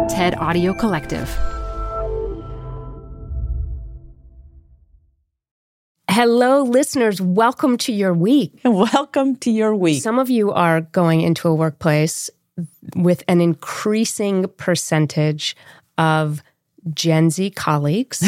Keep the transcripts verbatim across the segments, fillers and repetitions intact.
TED Audio Collective. Hello, listeners. Welcome to your week. Welcome to your week. Some of you are going into a workplace with an increasing percentage of Gen Z colleagues,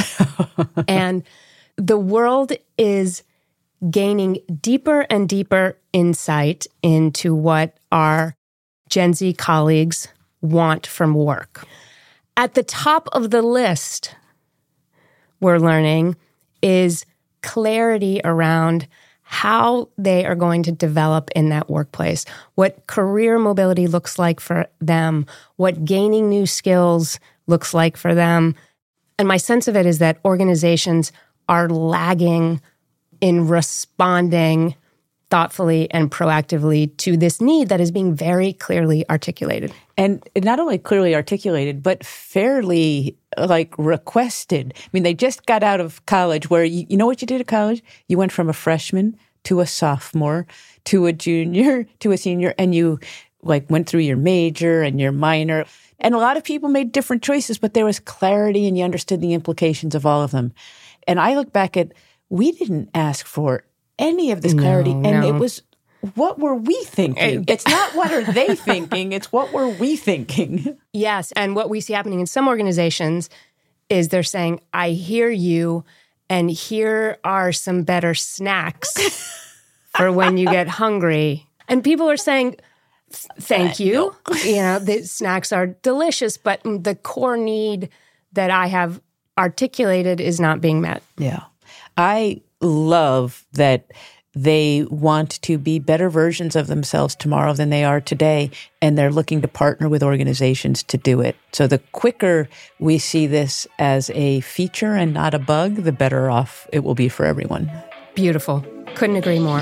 and the world is gaining deeper and deeper insight into what our Gen Z colleagues want from work. At the top of the list, we're learning, is clarity around how they are going to develop in that workplace, what career mobility looks like for them, what gaining new skills looks like for them. And my sense of it is that organizations are lagging in responding thoughtfully and proactively to this need that is being very clearly articulated. And not only clearly articulated, but fairly, like, requested. I mean, they just got out of college where, you, you know what you did at college? You went from a freshman to a sophomore to a junior to a senior, and you, like, went through your major and your minor. And a lot of people made different choices, but there was clarity and you understood the implications of all of them. And I look back at, we didn't ask for any of this clarity, no, and no. it was, what were we thinking? It's not what are they thinking, it's what were we thinking? Yes, and what we see happening in some organizations is they're saying, I hear you, and here are some better snacks for when you get hungry. And people are saying, thank you. You know, the snacks are delicious, but the core need that I have articulated is not being met. Yeah. I love that they want to be better versions of themselves tomorrow than they are today, and they're looking to partner with organizations to do it. So the quicker we see this as a feature and not a bug, the better off it will be for everyone. Beautiful. Couldn't agree more.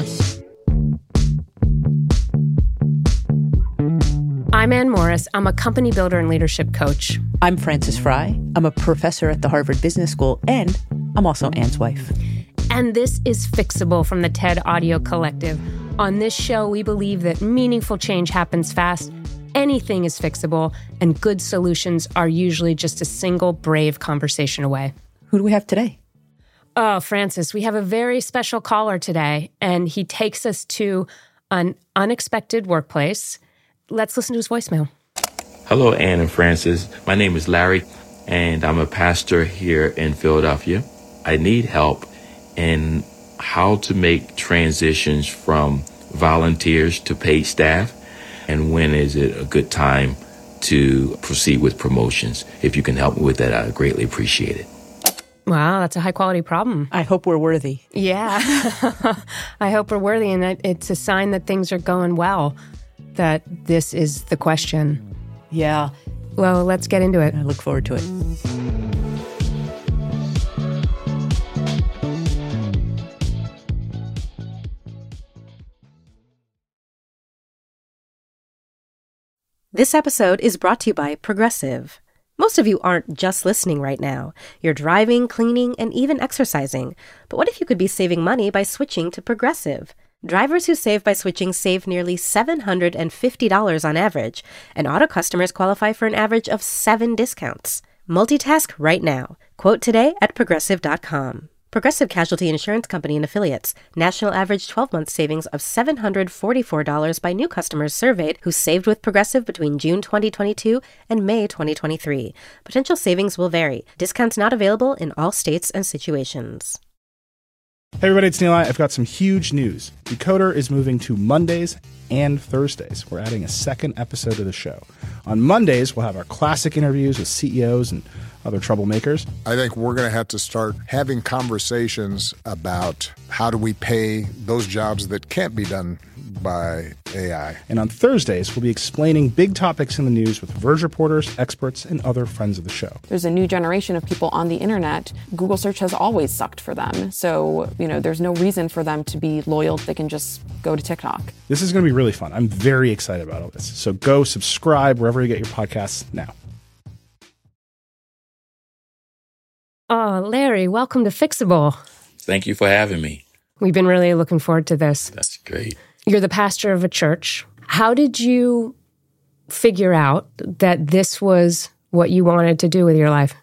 I'm Ann Morris. I'm a company builder and leadership coach. I'm Frances Frei. I'm a professor at the Harvard Business School, and I'm also Ann's wife. And this is Fixable from the TED Audio Collective. On this show, we believe that meaningful change happens fast, anything is fixable, and good solutions are usually just a single brave conversation away. Who do we have today? Oh, Frances, we have a very special caller today, and he takes us to an unexpected workplace. Let's listen to his voicemail. Hello, Ann and Frances. My name is Larry, and I'm a pastor here in Philadelphia. I need help in how to make transitions from volunteers to paid staff, and when is it a good time to proceed with promotions. If you can help me with that, I greatly appreciate it. Wow, that's a high-quality problem. I hope we're worthy. Yeah. I hope we're worthy, and that it's a sign that things are going well, that this is the question. Yeah. Well, let's get into it. I look forward to it. This episode is brought to you by Progressive. Most of you aren't just listening right now. You're driving, cleaning, and even exercising. But what if you could be saving money by switching to Progressive? Drivers who save by switching save nearly seven hundred fifty dollars on average, and auto customers qualify for an average of seven discounts. Multitask right now. Quote today at progressive dot com. Progressive Casualty Insurance Company and Affiliates. National average twelve-month savings of seven hundred forty-four dollars by new customers surveyed who saved with Progressive between June twenty twenty-two and May twenty twenty-three. Potential savings will vary. Discounts not available in all states and situations. Hey everybody, it's Neil. I've got some huge news. Decoder is moving to Mondays and Thursdays. We're adding a second episode to the show. On Mondays, we'll have our classic interviews with C E Os and other troublemakers. I think we're going to have to start having conversations about how do we pay those jobs that can't be done by A I. And on Thursdays, we'll be explaining big topics in the news with Verge reporters, experts, and other friends of the show. There's a new generation of people on the internet. Google search has always sucked for them. So, you know, there's no reason for them to be loyal. They can just go to TikTok. This is going to be really fun. I'm very excited about all this. So go subscribe wherever you get your podcasts now. Oh, Larry, welcome to Fixable. Thank you for having me. We've been really looking forward to this. That's great. You're the pastor of a church. How did you figure out that this was what you wanted to do with your life?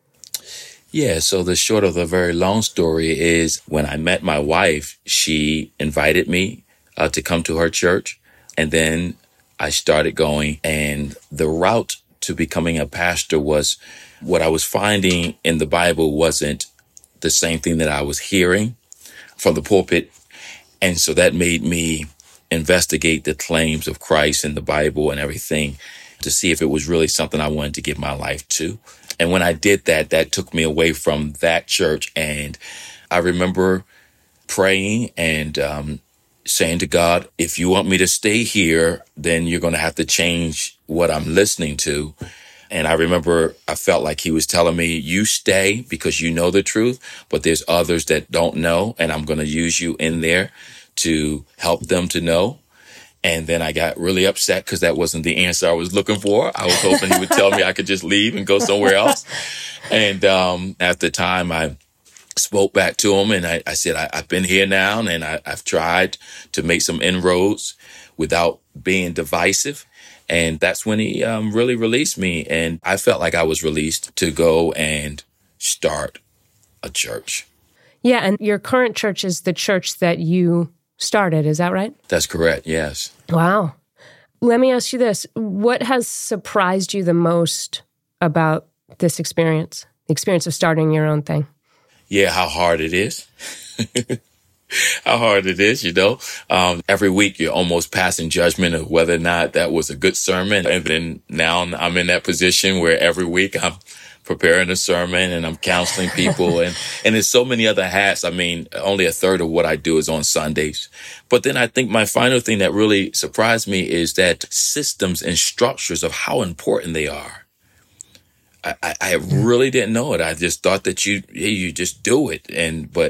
Yeah, so the short of the very long story is when I met my wife, she invited me uh, to come to her church. And then I started going. And the route to becoming a pastor was what I was finding in the Bible wasn't the same thing that I was hearing from the pulpit. And so that made me investigate the claims of Christ in the Bible and everything to see if it was really something I wanted to give my life to. And when I did that, that took me away from that church. And I remember praying and um, saying to God, if you want me to stay here, then you're going to have to change what I'm listening to. And I remember I felt like he was telling me, you stay because you know the truth, but there's others that don't know, and I'm going to use you in there to help them to know. And then I got really upset because that wasn't the answer I was looking for. I was hoping he would tell me I could just leave and go somewhere else. And um, at the time, I spoke back to him and I, I said, I, I've been here now and I, I've tried to make some inroads without being divisive. And that's when he um, really released me. And I felt like I was released to go and start a church. Yeah, and your current church is the church that you started, is that right? That's correct, yes. Wow. Let me ask you this. What has surprised you the most about this experience, the experience of starting your own thing? Yeah, how hard it is. How hard it is, you know. Um, every week you're almost passing judgment of whether or not that was a good sermon. And then now I'm in that position where every week I'm preparing a sermon and I'm counseling people. and, and there's so many other hats. I mean, only a third of what I do is on Sundays. But then I think my final thing that really surprised me is that systems and structures of how important they are. I, I, I really didn't know it. I just thought that you, you just do it. And, but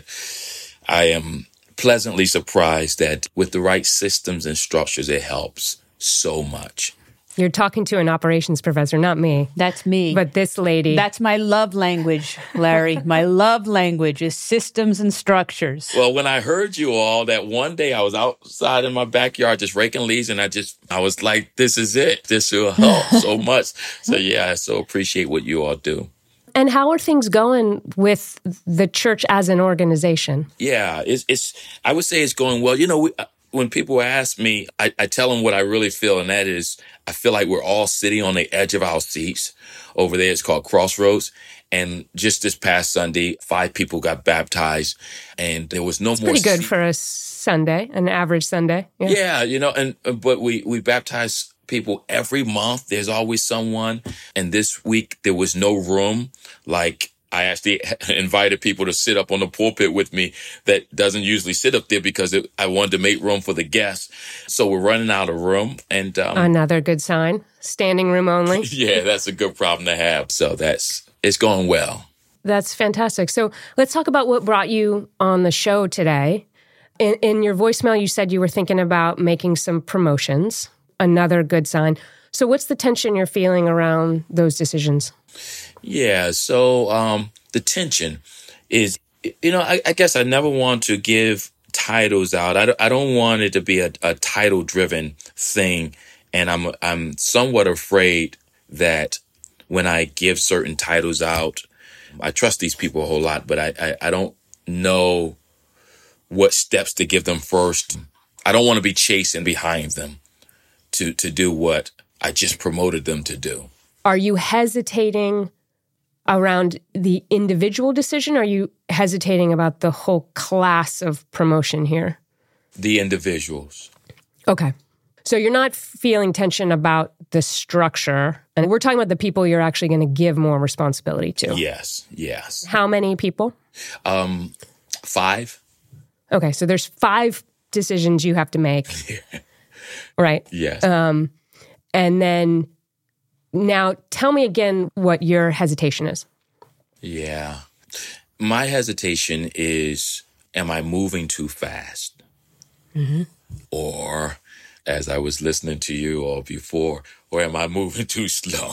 I am pleasantly surprised that with the right systems and structures, it helps so much. You're talking to an operations professor, not me. That's me. But this lady. That's my love language, Larry. My love language is systems and structures. Well, when I heard you all, that one day I was outside in my backyard just raking leaves, and I just, I was like, this is it. This will help so much. So, yeah, I so appreciate what you all do. And how are things going with the church as an organization? Yeah, it's, it's I would say it's going well. You know, we, when people ask me, I, I tell them what I really feel, and that is I feel like we're all sitting on the edge of our seats. Over there, it's called Crossroads. And just this past Sunday, five people got baptized, and there was no it's more. Pretty good seat. for a Sunday, an average Sunday. Yeah, yeah you know, and but we we baptize people every month. There's always someone. And this week there was no room. Like I actually invited people to sit up on the pulpit with me that doesn't usually sit up there because it, I wanted to make room for the guests. So we're running out of room. And um, another good sign. Standing room only. Yeah, that's a good problem to have. So that's it's going well. That's fantastic. So let's talk about what brought you on the show today. In, in your voicemail, you said you were thinking about making some promotions. Another good sign. So what's the tension you're feeling around those decisions? Yeah, so um, the tension is, you know, I, I guess I never want to give titles out. I don't, I don't want it to be a, a title-driven thing. And I'm I'm somewhat afraid that when I give certain titles out, I trust these people a whole lot, but I, I, I don't know what steps to give them first. I don't want to be chasing behind them to, to do what I just promoted them to do. Are you hesitating around the individual decision? Or are you hesitating about the whole class of promotion here? The individuals. Okay. So you're not feeling tension about the structure. And we're talking about the people you're actually going to give more responsibility to. Yes, yes. How many people? Um, five. Okay, so there's five decisions you have to make. Right. Yes. Um, and then now tell me again what your hesitation is. Yeah. My hesitation is, am I moving too fast? Mm-hmm. Or, as I was listening to you all before, or am I moving too slow?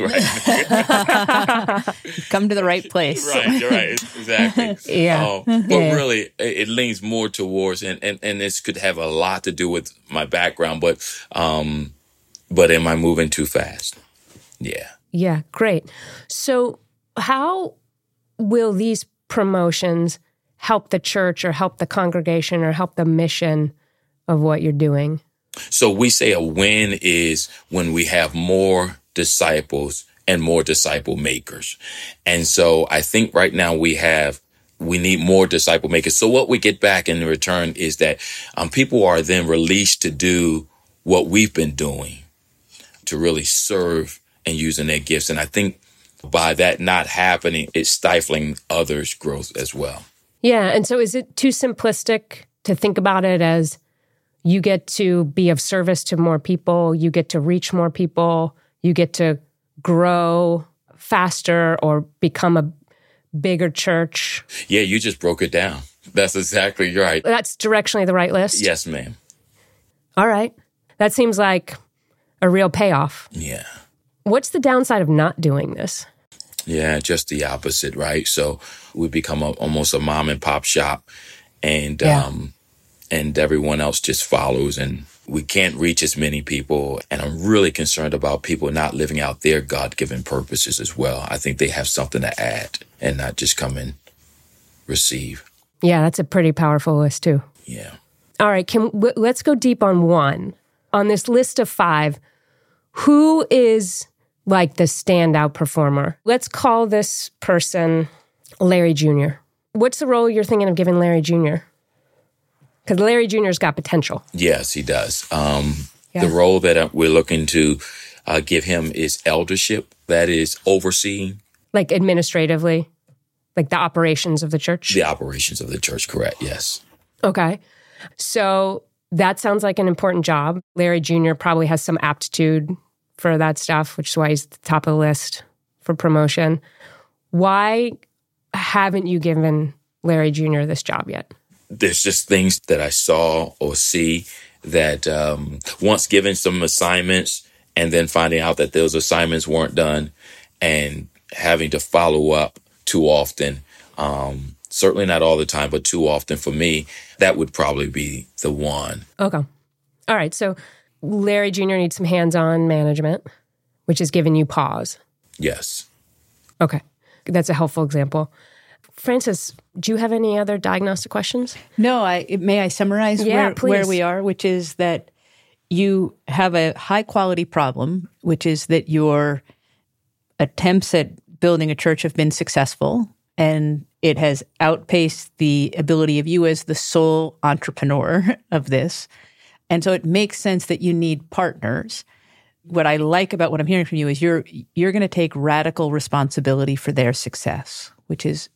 Right. Come to the right place. Right, you're right. Exactly. Yeah. Um, but yeah. really, it, it leans more towards, and, and, and this could have a lot to do with my background, but um, but am I moving too fast? Yeah. Yeah, great. So how will these promotions help the church or help the congregation or help the mission of what you're doing? So we say a win is when we have more disciples and more disciple makers. And so I think right now we have, we need more disciple makers. So what we get back in return is that um, people are then released to do what we've been doing, to really serve and using their gifts. And I think by that not happening, it's stifling others' growth as well. Yeah. And so is it too simplistic to think about it as you get to be of service to more people, you get to reach more people, you get to grow faster or become a bigger church? Yeah, you just broke it down. That's exactly right. That's directionally the right list? Yes, ma'am. All right. That seems like a real payoff. Yeah. What's the downside of not doing this? Yeah, just the opposite, right? So we become a, almost a mom and pop shop, and Yeah. um, and everyone else just follows, and we can't reach as many people. And I'm really concerned about people not living out their God-given purposes as well. I think they have something to add and not just come and receive. Yeah, that's a pretty powerful list too. Yeah. All right, can w- let's go deep on one. On this list of five, who is like the standout performer? Let's call this person Larry Junior What's the role you're thinking of giving Larry Junior? Because Larry Junior's got potential. Yes, he does. Um, Yeah. The role that we're looking to uh, give him is eldership. That is overseeing Like administratively, like the operations of the church? the operations of the church, correct? Yes. Okay. So that sounds like an important job. Larry Junior probably has some aptitude for that stuff, which is why he's at the top of the list for promotion. Why haven't you given Larry Junior this job yet? There's just things that I saw or see that um, once given some assignments and then finding out that those assignments weren't done and having to follow up too often, um, certainly not all the time, but too often for me, that would probably be the one. Okay. All right. So Larry Junior needs some hands-on management, which is giving you pause. Yes. Okay. That's a helpful example. Francis, do you have any other diagnostic questions? No, I may I summarize Yeah, where, please. where we are, which is that you have a high quality problem, which is that your attempts at building a church have been successful, and it has outpaced the ability of you as the sole entrepreneur of this. And so it makes sense that you need partners. What I like about what I'm hearing from you is you're you're going to take radical responsibility for their success, which is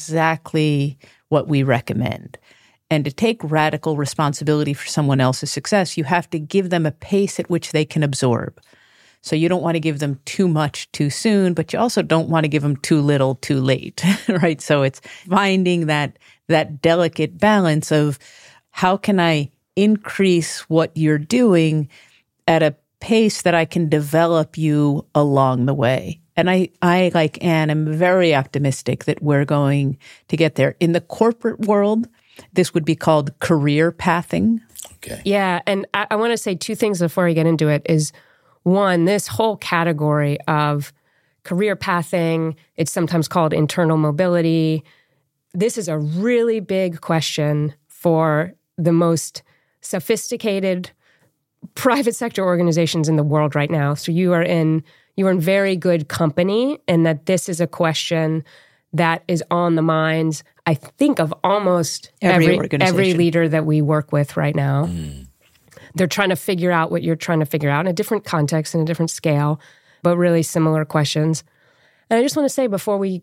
exactly what we recommend. And to take radical responsibility for someone else's success, you have to give them a pace at which they can absorb. So you don't want to give them too much too soon, but you also don't want to give them too little too late, right? So it's finding that that delicate balance of how can I increase what you're doing at a pace that I can develop you along the way. And I, I, like Anne, am very optimistic that we're going to get there. In the corporate world, this would be called career pathing. Okay. Yeah. And I, I want to say two things before we get into it is, one, this whole category of career pathing, it's sometimes called internal mobility. This is a really big question for the most sophisticated private sector organizations in the world right now. So you are in you are in very good company, and that this is a question that is on the minds, I think, of almost Every every organization. every leader that we work with right now. Mm. They're trying to figure out what you're trying to figure out in a different context and a different scale, but really similar questions. And I just want to say before we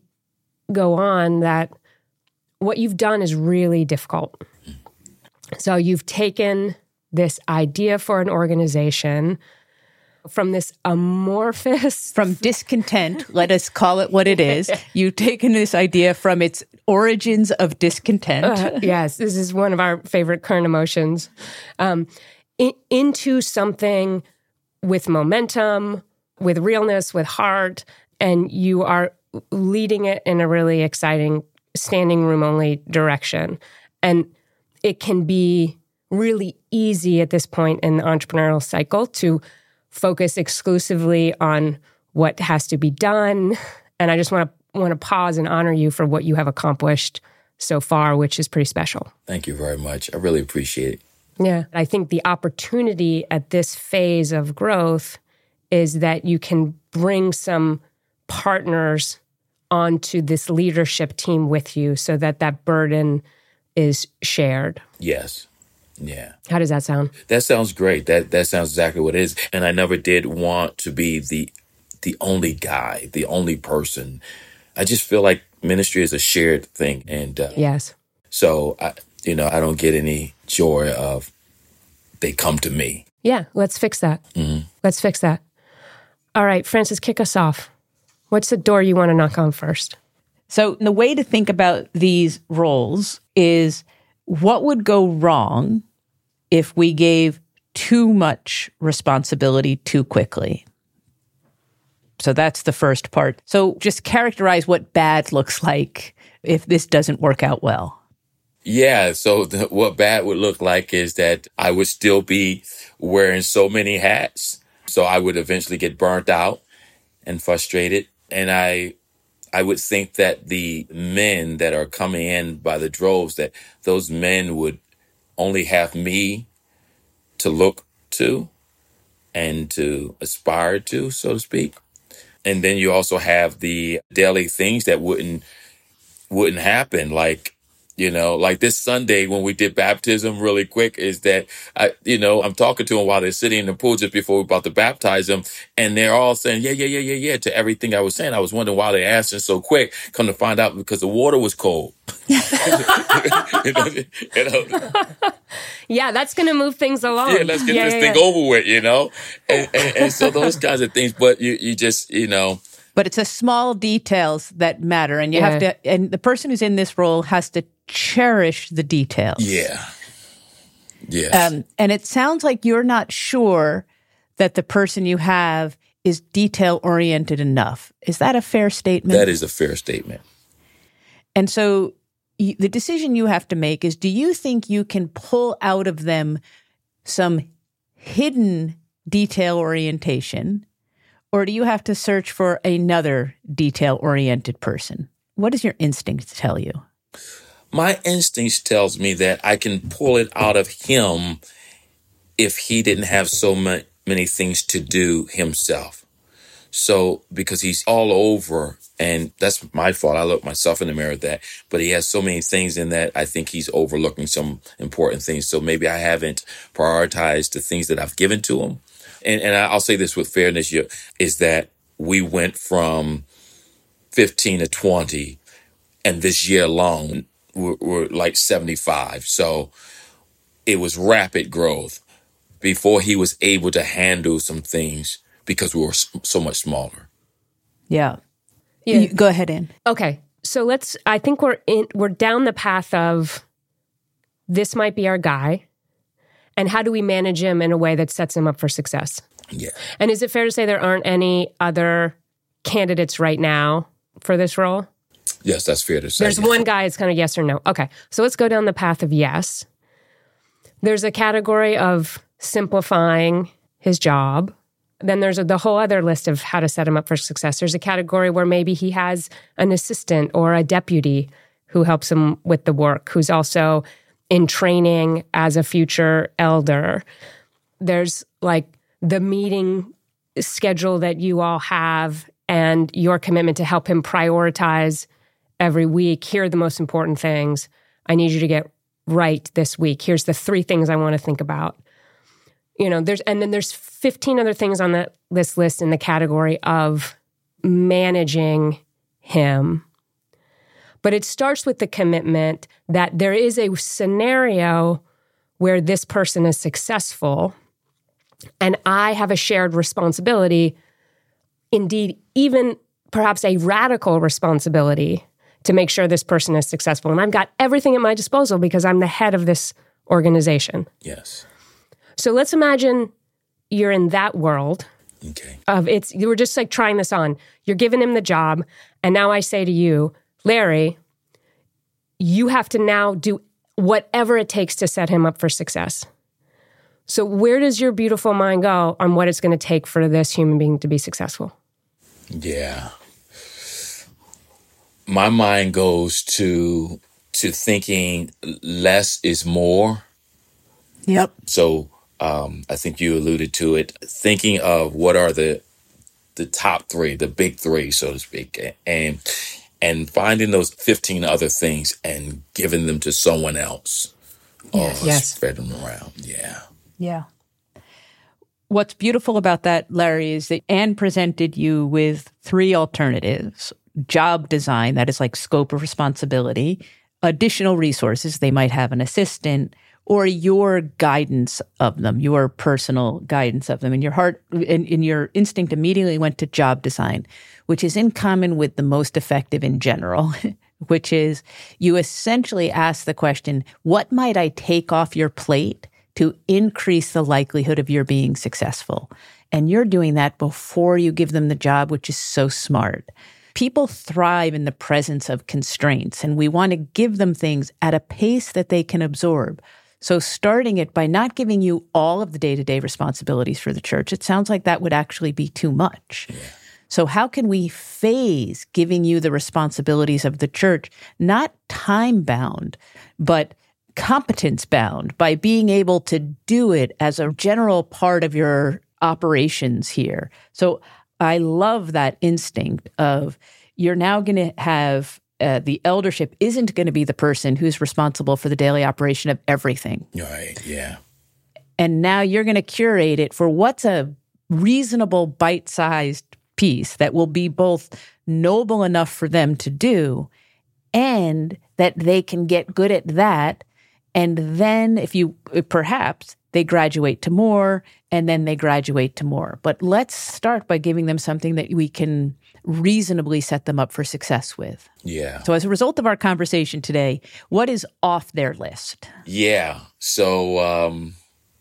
go on that what you've done is really difficult. So you've taken this idea for an organization from this amorphous... From discontent, let us call it what it is. You've taken this idea from its origins of discontent. Uh, yes, this is one of our favorite current emotions. Um, in, into something with momentum, with realness, with heart, and you are leading it in a really exciting standing room only direction. And it can be really easy at this point in the entrepreneurial cycle to focus exclusively on what has to be done. And I just want to want to pause and honor you for what you have accomplished so far, which is pretty special. Thank you very much. I really appreciate it. Yeah. I think the opportunity at this phase of growth is that you can bring some partners onto this leadership team with you so that that burden is shared. Yes. Yeah. How does that sound? That sounds great. That that sounds exactly what it is. And I never did want to be the the only guy, the only person. I just feel like ministry is a shared thing. And uh, yes. So, I, you know, I don't get any joy of they come to me. Yeah, let's fix that. Mm-hmm. Let's fix that. All right, Frances, kick us off. What's the door you want to knock on first? So the way to think about these roles is what would go wrong if we gave too much responsibility too quickly? So that's the first part. So just characterize what bad looks like if this doesn't work out well. Yeah, so the, what bad would look like is that I would still be wearing so many hats. So I would eventually get burnt out and frustrated. And I I would think that the men that are coming in by the droves, that those men would only have me to look to and to aspire to, so to speak. And then you also have the daily things that wouldn't wouldn't happen, like, you know, like this Sunday when we did baptism really quick is that, I, you know, I'm talking to them while they're sitting in the pool just before we're about to baptize them. And they're all saying, yeah, yeah, yeah, yeah, yeah, to everything I was saying. I was wondering why they're answering so quick. Come to find out because the water was cold. you know, you know. Yeah, that's going to move things along. Yeah, let's get yeah, this yeah, thing yeah. over with, you know. And, and, and so those kinds of things. But you, you just, you know. But it's the small details that matter. And you Yeah. have to, and the person who's in this role has to cherish the details. Yeah. Yes. Um, and it sounds like you're not sure that the person you have is detail oriented enough. Is that a fair statement? That is a fair statement. And so y- the decision you have to make is, do you think you can pull out of them some hidden detail orientation, or do you have to search for another detail-oriented person? What does your instinct tell you? My instincts tells me that I can pull it out of him if he didn't have so ma- many things to do himself. So, because he's all over, and that's my fault. I look myself in the mirror at that, but he has so many things in that I think he's overlooking some important things. So maybe I haven't prioritized the things that I've given to him. And, and I'll say this with fairness, is that we went from fifteen to twenty, and this year alone, we're, we're like seventy-five. So it was rapid growth before he was able to handle some things because we were so much smaller. Yeah. Yeah. You, go ahead, Ann. Okay, so let's. I think we're in. We're down the path of this might be our guy, and how do we manage him in a way that sets him up for success? Yeah. And is it fair to say there aren't any other candidates right now for this role? Yes, that's fair to say. There's one guy. It's kind of yes or no. Okay, so let's go down the path of yes. There's a category of simplifying his job. Then there's a, the whole other list of how to set him up for success. There's a category where maybe he has an assistant or a deputy who helps him with the work, who's also in training as a future elder. There's like the meeting schedule that you all have and your commitment to help him prioritize every week. Here are the most important things I need you to get right this week. Here's the three things I want to think about. You know, there's, and then there's fifteen other things on that this list in the category of managing him. But it starts with the commitment that there is a scenario where this person is successful and I have a shared responsibility, indeed, even perhaps a radical responsibility to make sure this person is successful. And I've got everything at my disposal because I'm the head of this organization. Yes. So let's imagine you're in that world Okay. of it's, you were just like trying this on. You're giving him the job. And now I say to you, Larry, you have to now do whatever it takes to set him up for success. So where does your beautiful mind go on what it's going to take for this human being to be successful? Yeah. My mind goes to to thinking less is more. Yep. So um, I think you alluded to it. Thinking of what are the the top three, the big three, so to speak, and and finding those fifteen other things and giving them to someone else. Yes. Or Yes. spread them around. Yeah. Yeah. What's beautiful about that, Larry, is that Anne presented you with three alternatives. Job design, that is like scope of responsibility, additional resources, they might have an assistant, or your guidance of them, your personal guidance of them. And your heart and, and your instinct immediately went to job design, which is in common with the most effective in general, which is you essentially ask the question, what might I take off your plate to increase the likelihood of your being successful? And you're doing that before you give them the job, which is so smart. People thrive in the presence of constraints, and we want to give them things at a pace that they can absorb. So starting it by not giving you all of the day-to-day responsibilities for the church, it sounds like that would actually be too much. Yeah. So how can we phase giving you the responsibilities of the church, not time-bound, but competence-bound, by being able to do it as a general part of your operations here? So I love that instinct of you're now going to have uh, the eldership isn't going to be the person who's responsible for the daily operation of everything. Right, yeah. And now you're going to curate it for what's a reasonable bite-sized piece that will be both noble enough for them to do and that they can get good at that. And then if you, perhaps, they graduate to more, and then they graduate to more. But let's start by giving them something that we can reasonably set them up for success with. Yeah. So as a result of our conversation today, what is off their list? Yeah. So um,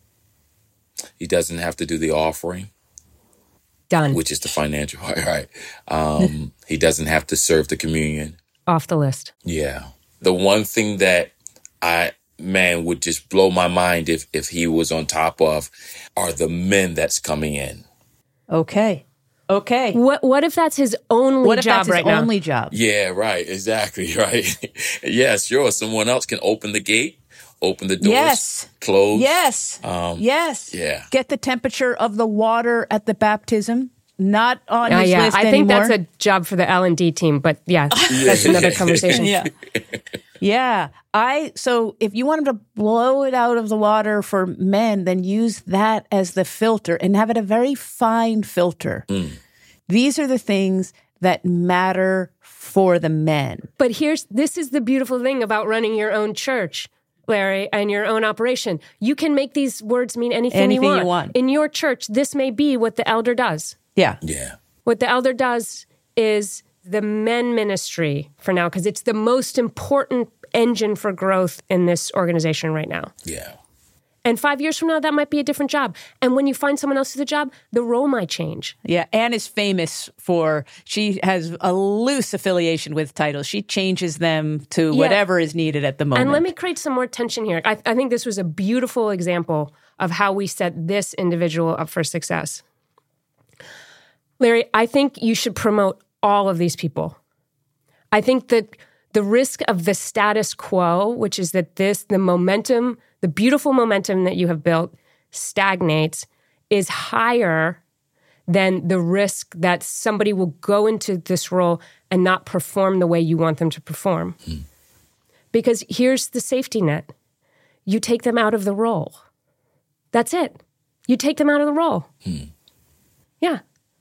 he doesn't have to do the offering. Done. Which is the financial part, right? Um, he doesn't have to serve the communion. Off the list. Yeah. The one thing that I... man, would just blow my mind if, if he was on top of are the men that's coming in. Okay. Okay. What What if that's his only what if job that's his right now? only job? Yeah, right. Exactly, right. Yeah, sure. Someone else can open the gate, open the doors, yes. close. Yes. Um, yes. Yeah. Get the temperature of the water at the baptism. Not on uh, his yeah, list I think anymore. that's a job for the L and D team, but yeah, that's another conversation. Yeah. Yeah. I so if you want him to blow it out of the water for men, then use that as the filter and have it a very fine filter. Mm. These are the things that matter for the men. But here's this is the beautiful thing about running your own church, Larry, and your own operation. You can make these words mean anything, anything you, want. you want. In your church, this may be what the elder does. Yeah. Yeah. What the elder does is the men ministry for now, because it's the most important engine for growth in this organization right now. Yeah. And five years from now, that might be a different job. And when you find someone else who's a job, the role might change. Yeah. Anne is famous for, she has a loose affiliation with titles. She changes them to Yeah. whatever is needed at the moment. And let me create some more tension here. I, I think this was a beautiful example of how we set this individual up for success. Larry, I think you should promote all of these people. I think that the risk of the status quo, which is that this, the momentum, the beautiful momentum that you have built stagnates, is higher than the risk that somebody will go into this role and not perform the way you want them to perform. Hmm. Because here's the safety net. You take them out of the role. That's it. You take them out of the role. Hmm. Yeah.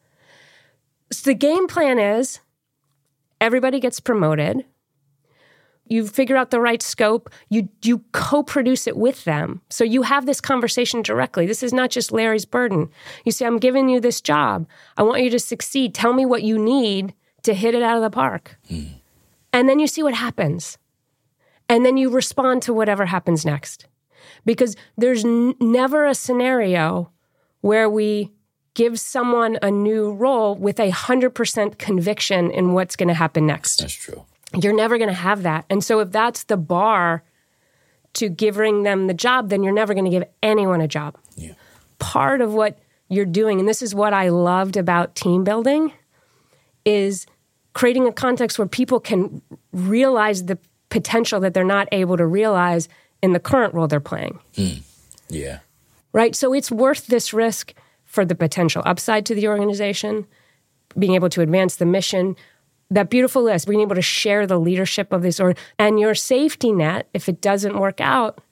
So the game plan is everybody gets promoted. You figure out the right scope. You you co-produce it with them. So you have this conversation directly. This is not just Larry's burden. You say, I'm giving you this job. I want you to succeed. Tell me what you need to hit it out of the park. Mm. And then you see what happens. And then you respond to whatever happens next. Because there's n- never a scenario where we give someone a new role with a one hundred percent conviction in what's going to happen next. That's true. You're never going to have that. And so if that's the bar to giving them the job, then you're never going to give anyone a job. Yeah. Part of what you're doing, and this is what I loved about team building, is creating a context where people can realize the potential that they're not able to realize in the current role they're playing. Mm. Yeah. Right? So it's worth this risk for the potential upside to the organization, being able to advance the mission, that beautiful list, being able to share the leadership of this, or and your safety net, if it doesn't work out,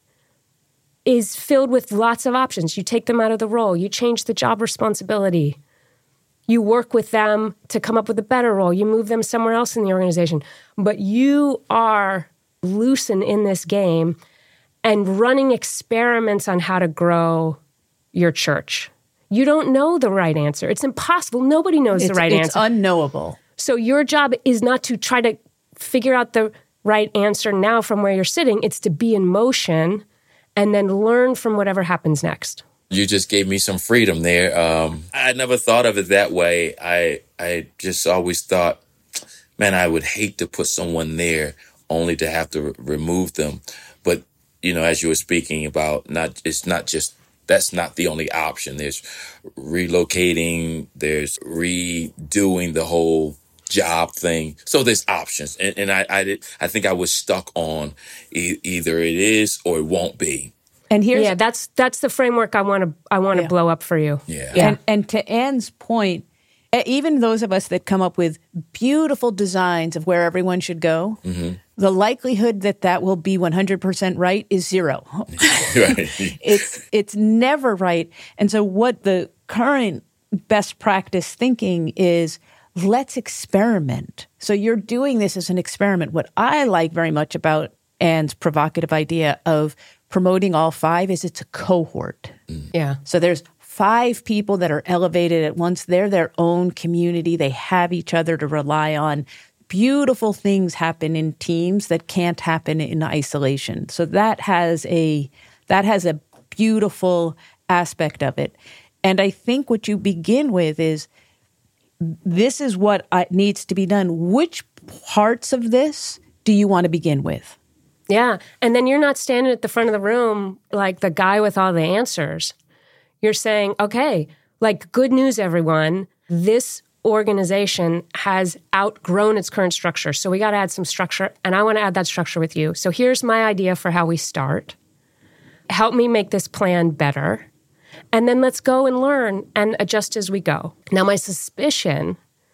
is filled with lots of options. You take them out of the role. You change the job responsibility. You work with them to come up with a better role. You move them somewhere else in the organization. But you are loosened in this game and running experiments on how to grow your church. You don't know the right answer. It's impossible. Nobody knows it's, the right it's answer. It's unknowable. So your job is not to try to figure out the right answer now from where you're sitting. It's to be in motion and then learn from whatever happens next. You just gave me some freedom there. Um, I never thought of it that way. I I just always thought, man, I would hate to put someone there only to have to re- remove them. But, you know, as you were speaking about, not it's not just, that's not the only option. There's relocating, there's redoing the whole job thing. So there's options. And, and I I, did, I think I was stuck on e- either it is or it won't be. And here's yeah, that's that's the framework I want to I want to yeah. blow up for you. Yeah. yeah. And, and to Anne's point, even those of us that come up with beautiful designs of where everyone should go, mm-hmm. the likelihood that that will be one hundred percent right is zero. Right. It's it's never right. And so what the current best practice thinking is, let's experiment. So you're doing this as an experiment. What I like very much about Anne's provocative idea of promoting all five is it's a cohort. Mm. Yeah. So there's five people that are elevated at once. They're their own community. They have each other to rely on. Beautiful things happen in teams that can't happen in isolation. So that has a that has a beautiful aspect of it. And I think what you begin with is, this is what needs to be done. Which parts of this do you want to begin with? Yeah. And then you're not standing at the front of the room like the guy with all the answers. You're saying, okay, like, good news, everyone. This organization has outgrown its current structure. So we got to add some structure. And I want to add that structure with you. So here's my idea for how we start. Help me make this plan better. And then let's go and learn and adjust as we go. Now, my suspicion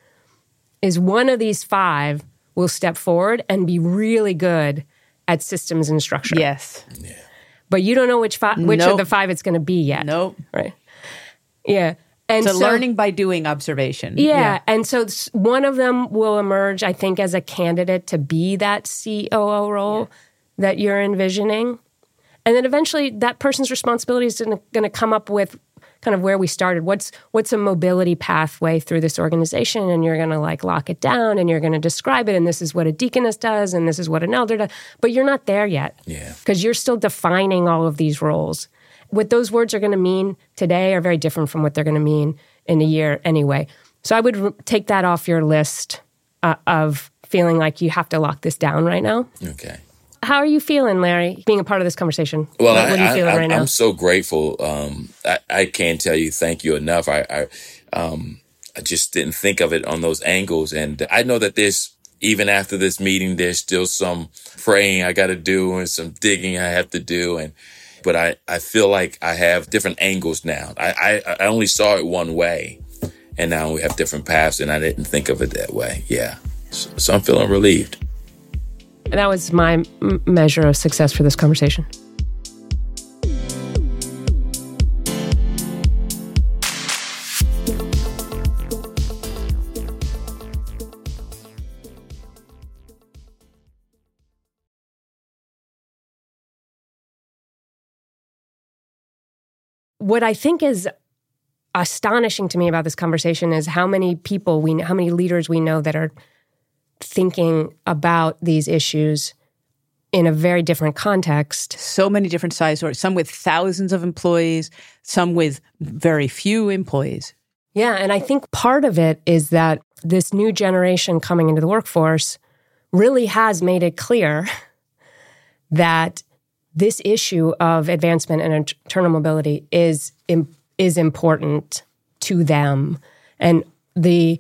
is one of these five will step forward and be really good at systems and structure. Yes. Yeah. But you don't know which five, which Nope. of the five it's going to be yet. Nope. Right. Yeah. And So, so learning by doing observation. Yeah. And so s- one of them will emerge, I think, as a candidate to be that C O O role yeah. that you're envisioning. And then eventually that person's responsibility is going to come up with kind of where we started. What's what's a mobility pathway through this organization? And you're going to like lock it down and you're going to describe it. And this is what a deaconess does and this is what an elder does. But you're not there yet. Yeah. Because you're still defining all of these roles. What those words are going to mean today are very different from what they're going to mean in a year anyway. So I would re- take that off your list uh, of feeling like you have to lock this down right now. Okay. How are you feeling, Larry, being a part of this conversation? Well, what, I, what are you I, feeling I, right now? I'm so grateful. Um, I, I can't tell you thank you enough. I, I, um, I just didn't think of it on those angles. And I know that there's, even after this meeting, there's still some praying I got to do and some digging I have to do. And But I, I feel like I have different angles now. I, I, I only saw it one way, and now we have different paths, and I didn't think of it that way. Yeah. So, so I'm feeling relieved. That was my m- measure of success for this conversation. What I think is astonishing to me about this conversation is how many people we know, how many leaders we know that are thinking about these issues in a very different context. So many different sizes, some with thousands of employees, some with very few employees. Yeah, and I think part of it is that this new generation coming into the workforce really has made it clear that this issue of advancement and internal mobility is is important to them, and the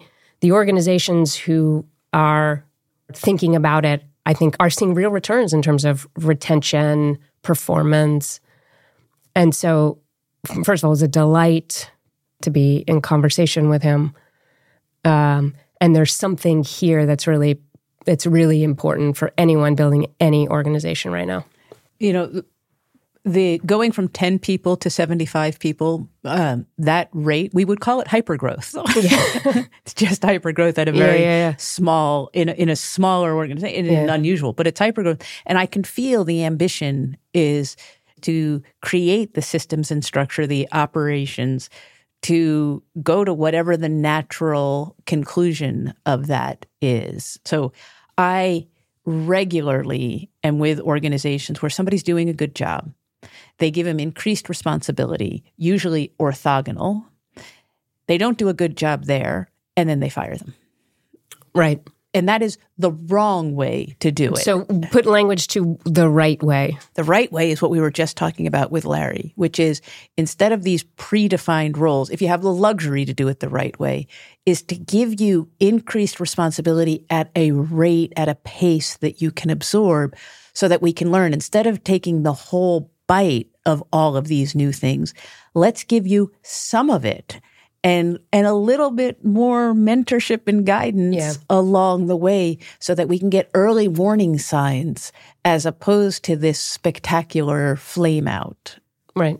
the organizations who are thinking about it, I think, are seeing real returns in terms of retention, performance. And so, first of all, it was a delight to be in conversation with him. Um, and there's something here that's really, it's really important for anyone building any organization right now. You know, the going from ten people to seventy-five people, um, that rate, we would call it hypergrowth. Yeah. It's just hypergrowth at a very yeah, yeah, yeah. small, in a, in a smaller organization, yeah. unusual, but it's hypergrowth. And I can feel the ambition is to create the systems and structure, the operations, to go to whatever the natural conclusion of that is. So I regularly am with organizations where somebody's doing a good job. They give them increased responsibility, usually orthogonal. They don't do a good job there, and then they fire them. Right. And that is the wrong way to do it. So put language to the right way. The right way is what we were just talking about with Larry, which is instead of these predefined roles, if you have the luxury to do it the right way, is to give you increased responsibility at a rate, at a pace that you can absorb so that we can learn. Instead of taking the whole bite of all of these new things, let's give you some of it. And and a little bit more mentorship and guidance yeah. along the way so that we can get early warning signs as opposed to this spectacular flame out. Right.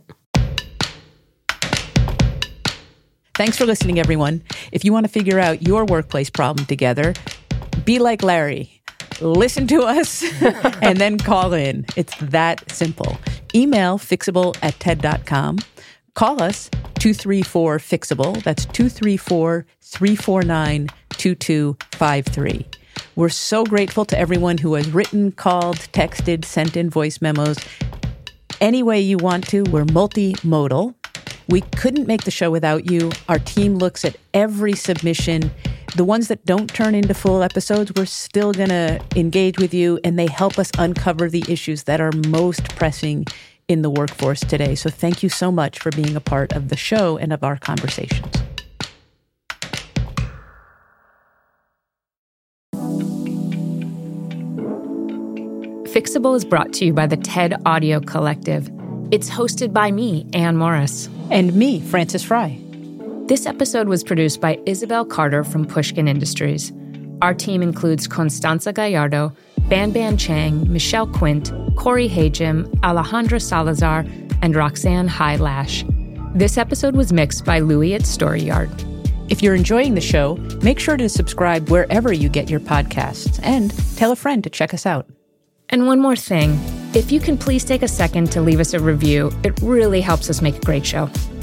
Thanks for listening, everyone. If you want to figure out your workplace problem together, be like Larry. Listen to us and then call in. It's that simple. Email fixable at ted dot com. Call us two three four fixable. That's two three four, three four nine, two two five three. We're so grateful to everyone who has written, called, texted, sent in voice memos. Any way you want to, we're multimodal. We couldn't make the show without you. Our team looks at every submission. The ones that don't turn into full episodes, we're still going to engage with you, and they help us uncover the issues that are most pressing in the workforce today. So thank you so much for being a part of the show and of our conversations. Fixable is brought to you by the TED Audio Collective. It's hosted by me, Anne Morris. And me, Frances Fry. This episode was produced by Isabel Carter from Pushkin Industries. Our team includes Constanza Gallardo, Ban Ban Chang, Michelle Quint, Corey Hajim, Alejandra Salazar, and Roxanne Highlash. This episode was mixed by Louie at Storyyard. If you're enjoying the show, make sure to subscribe wherever you get your podcasts and tell a friend to check us out. And one more thing, if you can please take a second to leave us a review, it really helps us make a great show.